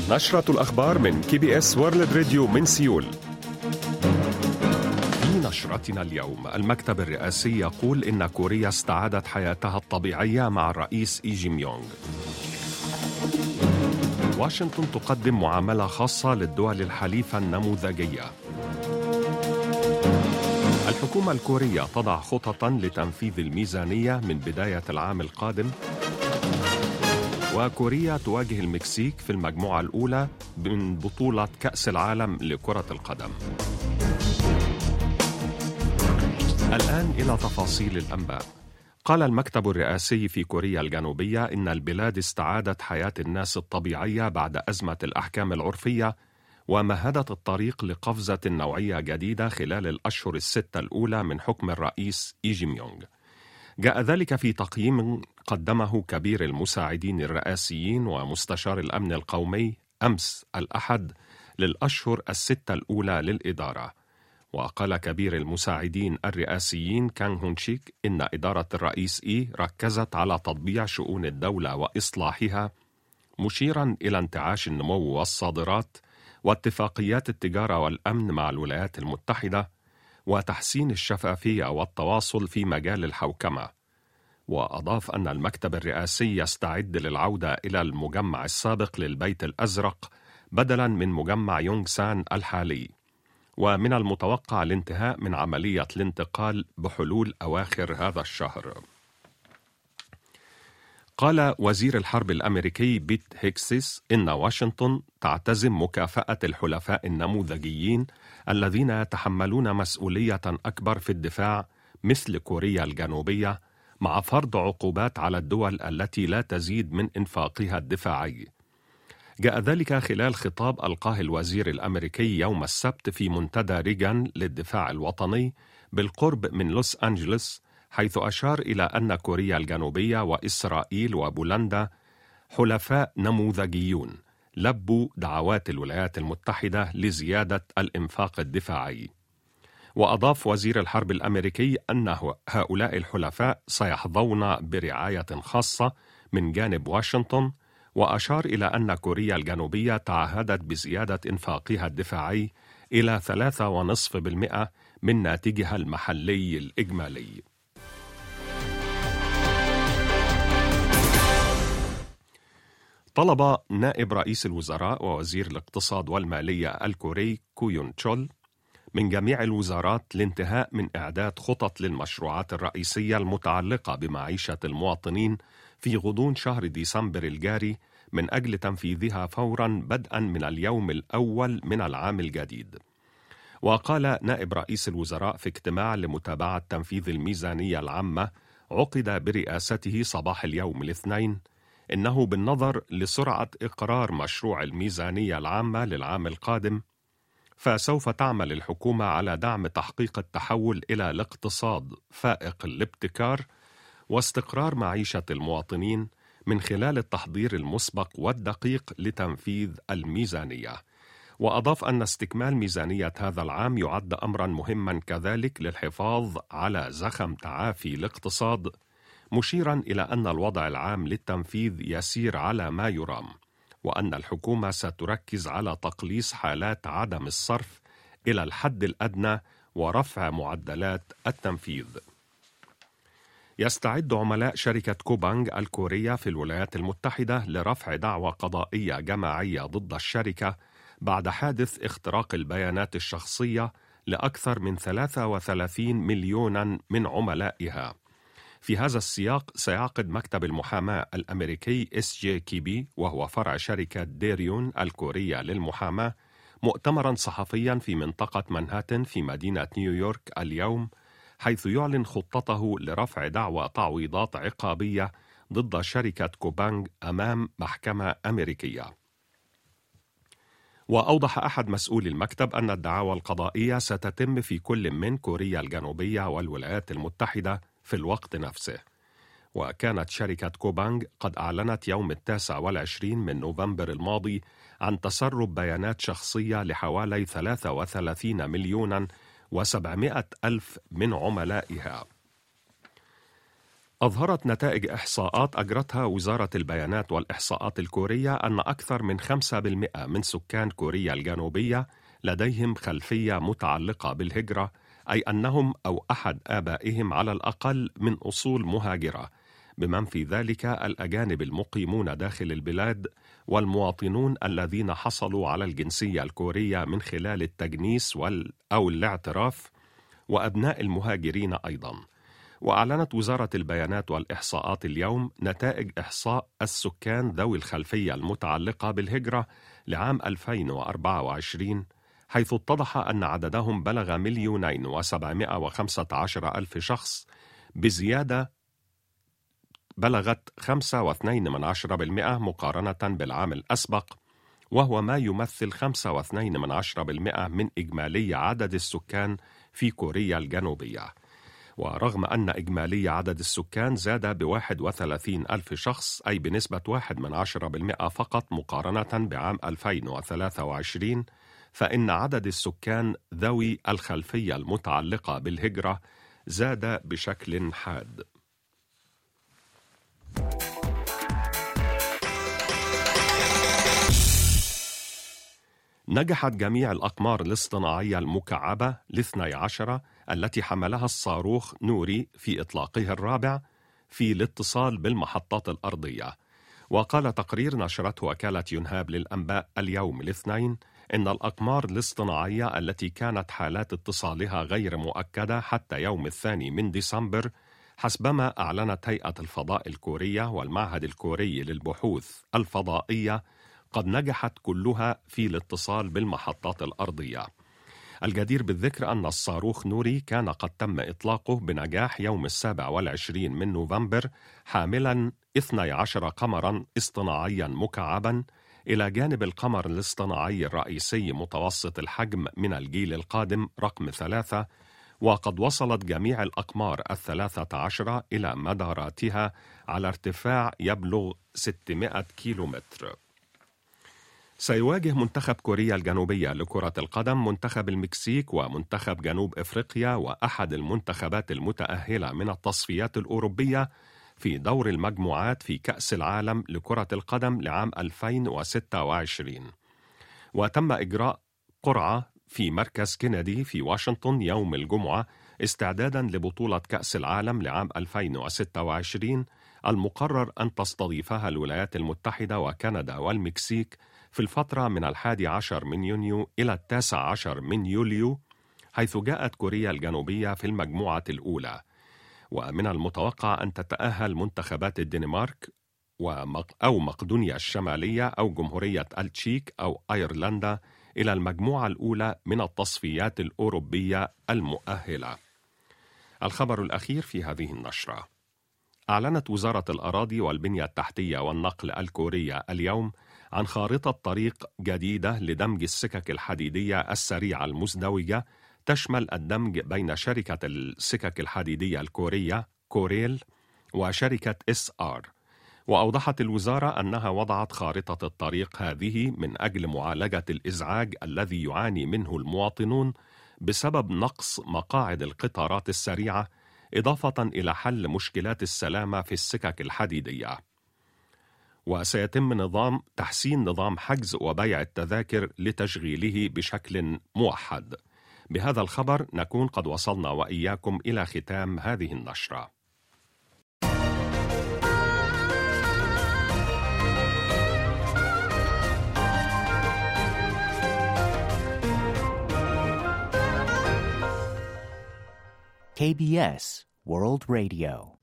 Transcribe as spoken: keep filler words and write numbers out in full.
نشرة الأخبار من كي بي إس وورلد راديو من سيول. في نشرتنا اليوم، المكتب الرئاسي يقول إن كوريا استعادت حياتها الطبيعية مع الرئيس إي جيم يونغ. واشنطن تقدم معاملة خاصة للدول الحليفة النموذجية. الحكومة الكورية تضع خططاً لتنفيذ الميزانية من بداية العام القادم. وكوريا تواجه المكسيك في المجموعة الأولى من بطولة كأس العالم لكرة القدم. الآن إلى تفاصيل الأنباء. قال المكتب الرئاسي في كوريا الجنوبية إن البلاد استعادت حياة الناس الطبيعية بعد أزمة الأحكام العرفية، ومهدت الطريق لقفزة نوعية جديدة خلال الأشهر الستة الأولى من حكم الرئيس إي جيم يونغ. جاء ذلك في تقييم قدمه كبير المساعدين الرئاسيين ومستشار الأمن القومي أمس الأحد للأشهر الستة الأولى للإدارة. وقال كبير المساعدين الرئاسيين كانغ هون شيك إن إدارة الرئيس إي ركزت على تطبيع شؤون الدولة وإصلاحها، مشيرا إلى انتعاش النمو والصادرات واتفاقيات التجارة والأمن مع الولايات المتحدة، وتحسين الشفافية والتواصل في مجال الحوكمة. وأضاف أن المكتب الرئاسي يستعد للعودة إلى المجمع السابق للبيت الأزرق بدلاً من مجمع يونغ سان الحالي، ومن المتوقع الانتهاء من عملية الانتقال بحلول أواخر هذا الشهر. قال وزير الحرب الأمريكي بيت هيكسيس إن واشنطن تعتزم مكافأة الحلفاء النموذجيين الذين يتحملون مسؤولية أكبر في الدفاع مثل كوريا الجنوبية، مع فرض عقوبات على الدول التي لا تزيد من إنفاقها الدفاعي. جاء ذلك خلال خطاب ألقاه الوزير الأمريكي يوم السبت في منتدى ريغان للدفاع الوطني بالقرب من لوس أنجلوس، حيث أشار إلى أن كوريا الجنوبية وإسرائيل وبولندا حلفاء نموذجيون لبوا دعوات الولايات المتحدة لزيادة الإنفاق الدفاعي. وأضاف وزير الحرب الأمريكي أن هؤلاء الحلفاء سيحظون برعاية خاصة من جانب واشنطن، وأشار إلى أن كوريا الجنوبية تعهدت بزيادة إنفاقها الدفاعي إلى ثلاثة ونصف بالمئة من ناتجها المحلي الإجمالي. طلب نائب رئيس الوزراء ووزير الاقتصاد والمالية الكوري كو يون تشول من جميع الوزارات الانتهاء من إعداد خطط للمشروعات الرئيسية المتعلقة بمعيشة المواطنين في غضون شهر ديسمبر الجاري من أجل تنفيذها فوراً بدءاً من اليوم الأول من العام الجديد. وقال نائب رئيس الوزراء في اجتماع لمتابعة تنفيذ الميزانية العامة عقد برئاسته صباح اليوم الاثنين إنه بالنظر لسرعة إقرار مشروع الميزانية العامة للعام القادم، فسوف تعمل الحكومة على دعم تحقيق التحول إلى الاقتصاد فائق الابتكار واستقرار معيشة المواطنين من خلال التحضير المسبق والدقيق لتنفيذ الميزانية. وأضاف أن استكمال ميزانية هذا العام يعد أمرا مهما كذلك للحفاظ على زخم تعافي الاقتصاد، مشيرا إلى أن الوضع العام للتنفيذ يسير على ما يرام، وأن الحكومة ستركز على تقليص حالات عدم الصرف إلى الحد الأدنى ورفع معدلات التنفيذ. يستعد عملاء شركة كوبانج الكورية في الولايات المتحدة لرفع دعوى قضائية جماعية ضد الشركة بعد حادث اختراق البيانات الشخصية لأكثر من ثلاثة وثلاثين مليونا من عملائها. في هذا السياق سيعقد مكتب المحاماة الأمريكي إس جي كي بي، وهو فرع شركة ديريون الكورية للمحاماة، مؤتمرا صحفيا في منطقة منهاتن في مدينة نيويورك اليوم، حيث يعلن خطته لرفع دعوى تعويضات عقابية ضد شركة كوبانج أمام محكمة أمريكية. وأوضح أحد مسؤولي المكتب أن الدعاوى القضائية ستتم في كل من كوريا الجنوبية والولايات المتحدة في الوقت نفسه. وكانت شركة كوبانج قد أعلنت يوم التاسع والعشرين من نوفمبر الماضي عن تسرب بيانات شخصية لحوالي ثلاثة وثلاثين مليونا وسبعمائة ألف من عملائها. أظهرت نتائج إحصاءات أجرتها وزارة البيانات والإحصاءات الكورية أن أكثر من خمسة بالمئة من سكان كوريا الجنوبية لديهم خلفية متعلقة بالهجرة، أي أنهم أو أحد آبائهم على الأقل من أصول مهاجرة، بمن في ذلك الأجانب المقيمون داخل البلاد والمواطنون الذين حصلوا على الجنسية الكورية من خلال التجنيس وال أو الاعتراف، وأبناء المهاجرين أيضاً. وأعلنت وزارة البيانات والإحصاءات اليوم نتائج إحصاء السكان ذوي الخلفية المتعلقة بالهجرة لعام ألفين وأربعة وعشرين، حيث اتضح أن عددهم بلغ مليونين وسبعمائة وخمسة عشر ألف شخص، بزيادة بلغت خمسة واثنين من عشرة بالمئة مقارنة بالعام الأسبق، وهو ما يمثل خمسة واثنين من عشرة بالمئة من إجمالي عدد السكان في كوريا الجنوبية. ورغم أن إجمالي عدد السكان زاد بواحد وثلاثين ألف شخص، أي بنسبة واحد من عشرة بالمئة فقط مقارنة بعام ألفين وثلاثة وعشرين، فإن عدد السكان ذوي الخلفية المتعلقة بالهجرة زاد بشكل حاد. نجحت جميع الأقمار الاصطناعية المكعبة الاثني عشر التي حملها الصاروخ نوري في إطلاقه الرابع في الاتصال بالمحطات الأرضية. وقال تقرير نشرته وكالة يونهاب للأنباء اليوم الاثنين إن الأقمار الاصطناعية التي كانت حالات اتصالها غير مؤكدة حتى يوم الثاني من ديسمبر، حسبما أعلنت هيئة الفضاء الكورية والمعهد الكوري للبحوث الفضائية، قد نجحت كلها في الاتصال بالمحطات الأرضية. الجدير بالذكر أن الصاروخ نوري كان قد تم إطلاقه بنجاح يوم السابع والعشرين من نوفمبر، حاملا اثني عشر قمرا اصطناعيا مكعبا إلى جانب القمر الاصطناعي الرئيسي متوسط الحجم من الجيل القادم رقم ثلاثة. وقد وصلت جميع الأقمار الثلاثة عشر إلى مداراتها على ارتفاع يبلغ ستمائة كيلومتر. سيواجه منتخب كوريا الجنوبية لكرة القدم منتخب المكسيك ومنتخب جنوب إفريقيا وأحد المنتخبات المتأهلة من التصفيات الأوروبية في دور المجموعات في كأس العالم لكرة القدم لعام ألفين وستة وعشرين. وتم إجراء قرعة في مركز كينيدي في واشنطن يوم الجمعة استعدادا لبطولة كأس العالم لعام ألفين وستة وعشرين، المقرر أن تستضيفها الولايات المتحدة وكندا والمكسيك في الفترة من الحادي عشر من يونيو إلى التاسع عشر من يوليو، حيث جاءت كوريا الجنوبية في المجموعة الأولى. ومن المتوقع أن تتأهل منتخبات الدنمارك أو مقدونيا الشمالية أو جمهورية التشيك أو أيرلندا إلى المجموعة الأولى من التصفيات الأوروبية المؤهلة. الخبر الأخير في هذه النشرة: أعلنت وزارة الأراضي والبنية التحتية والنقل الكورية اليوم عن خارطة طريق جديدة لدمج السكك الحديدية السريعة المزدوجة، تشمل الدمج بين شركة السكك الحديدية الكورية كوريل وشركة إس آر. وأوضحت الوزارة أنها وضعت خارطة الطريق هذه من أجل معالجة الإزعاج الذي يعاني منه المواطنون بسبب نقص مقاعد القطارات السريعة، إضافة إلى حل مشكلات السلامة في السكك الحديدية. وسيتم نظام تحسين نظام حجز وبيع التذاكر لتشغيله بشكل موحد. بهذا الخبر نكون قد وصلنا وإياكم إلى ختام هذه النشرة. K B S World Radio